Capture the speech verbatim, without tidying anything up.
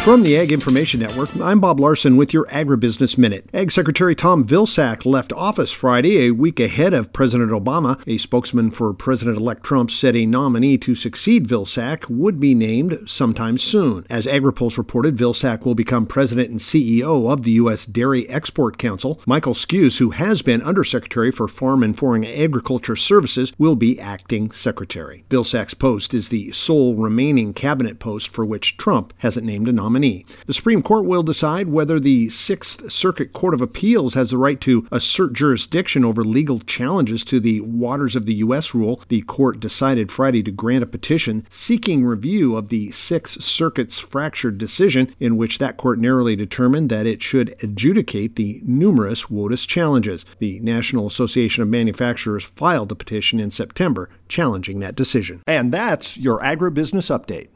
From the Ag Information Network, I'm Bob Larson with your Agribusiness Minute. Ag Secretary Tom Vilsack left office Friday, a week ahead of President Obama. A spokesman for President-elect Trump said a nominee to succeed Vilsack would be named sometime soon. As AgriPulse reported, Vilsack will become president and C E O of the U S Dairy Export Council. Michael Skuse, who has been Undersecretary for Farm and Foreign Agriculture Services, will be acting secretary. Vilsack's post is the sole remaining cabinet post for which Trump hasn't named a nominee. The Supreme Court will decide whether the Sixth Circuit Court of Appeals has the right to assert jurisdiction over legal challenges to the Waters of the U S rule. The court decided Friday to grant a petition seeking review of the Sixth Circuit's fractured decision, in which that court narrowly determined that it should adjudicate the numerous WOTUS challenges. The National Association of Manufacturers filed a petition in September challenging that decision. And that's your Agribusiness Update.